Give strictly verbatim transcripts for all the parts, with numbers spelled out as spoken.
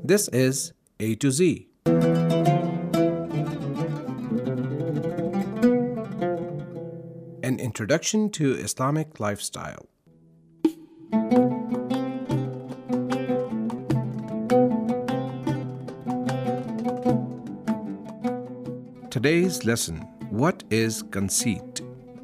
This is A to Z. An introduction to Islamic lifestyle. Today's lesson: what is conceit?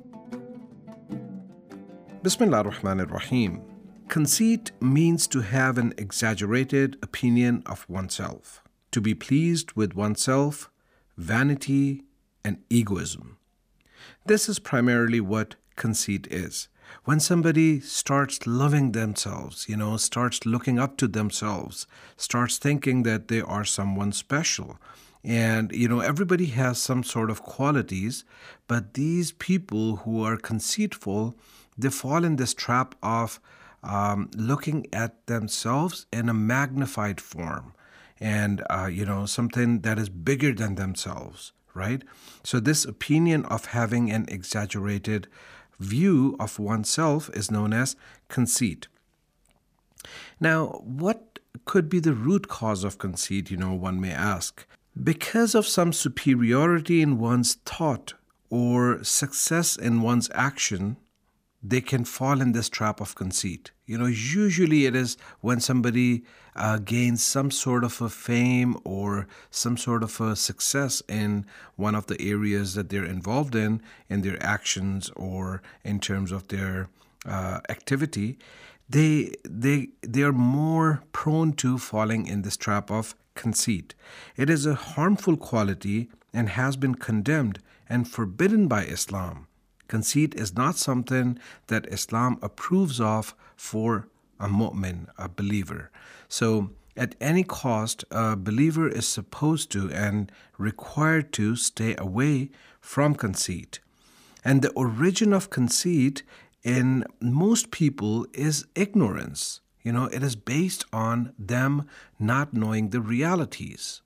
Bismillah ar-Rahman ar-Rahim. Conceit means to have an exaggerated opinion of oneself, to be pleased with oneself, vanity, and egoism. This is primarily what conceit is. When somebody starts loving themselves, you know, starts looking up to themselves, starts thinking that they are someone special. And, you know, everybody has some sort of qualities, but these people who are conceitful, they fall in this trap of um, looking at themselves in a magnified form and, uh, you know, something that is bigger than themselves, right? So this opinion of having an exaggerated view of oneself is known as conceit. Now, what could be the root cause of conceit, you know, one may ask? Because of some superiority in one's thought or success in one's action, they can fall in this trap of conceit. You know, usually it is when somebody uh, gains some sort of a fame or some sort of a success in one of the areas that they're involved in, in their actions or in terms of their uh, activity, they they they are more prone to falling in this trap of conceit. It is a harmful quality and has been condemned and forbidden by Islam. Conceit is not something that Islam approves of for a mu'min, a believer. So at any cost, a believer is supposed to and required to stay away from conceit. And the origin of conceit in most people is ignorance. You know, it is based on them not knowing the realities.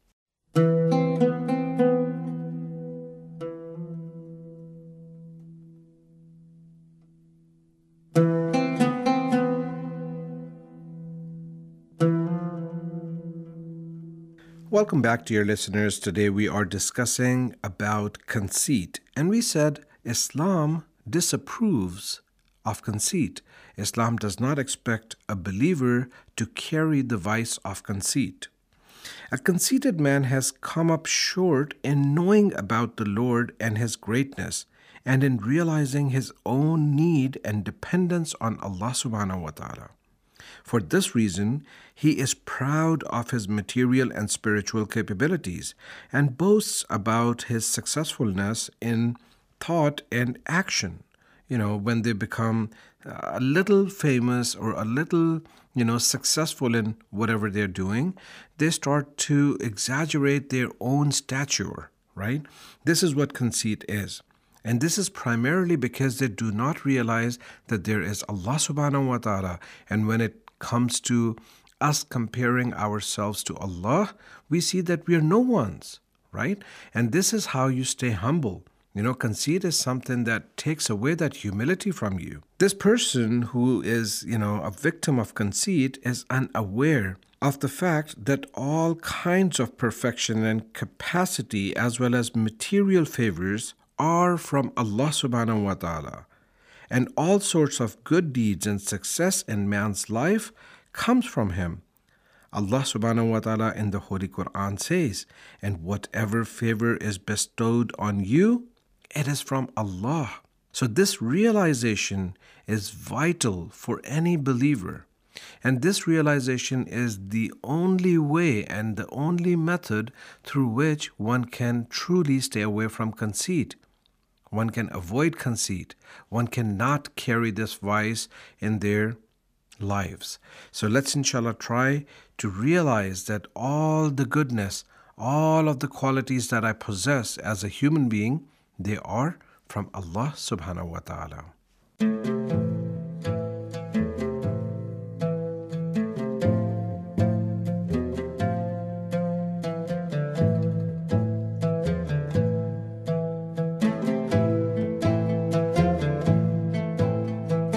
Welcome back, dear listeners. Today we are discussing about conceit. And we said Islam disapproves of conceit. Islam does not expect a believer to carry the vice of conceit. A conceited man has come up short in knowing about the Lord and His greatness, and in realizing his own need and dependence on Allah subhanahu wa ta'ala. For this reason, he is proud of his material and spiritual capabilities and boasts about his successfulness in thought and action. You know, when they become a little famous or a little, you know, successful in whatever they're doing, they start to exaggerate their own stature, right? This is what conceit is. And this is primarily because they do not realize that there is Allah subhanahu wa ta'ala. And when it comes to us comparing ourselves to Allah, we see that we are no ones, right? And this is how you stay humble. You know, conceit is something that takes away that humility from you. This person who is, you know, a victim of conceit is unaware of the fact that all kinds of perfection and capacity as well as material favors are from Allah subhanahu wa ta'ala. And all sorts of good deeds and success in man's life comes from Him. Allah subhanahu wa ta'ala in the Holy Quran says, and whatever favor is bestowed on you, it is from Allah. So this realization is vital for any believer. And this realization is the only way and the only method through which one can truly stay away from conceit. One can avoid conceit. One cannot carry this vice in their lives. So let's inshallah try to realize that all the goodness, all of the qualities that I possess as a human being, they are from Allah subhanahu wa ta'ala.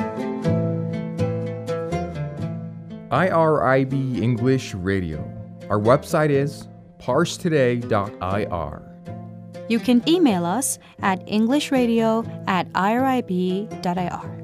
I R I B English Radio. Our website is parse today dot I R. You can email us at englishradio at irib dot I R.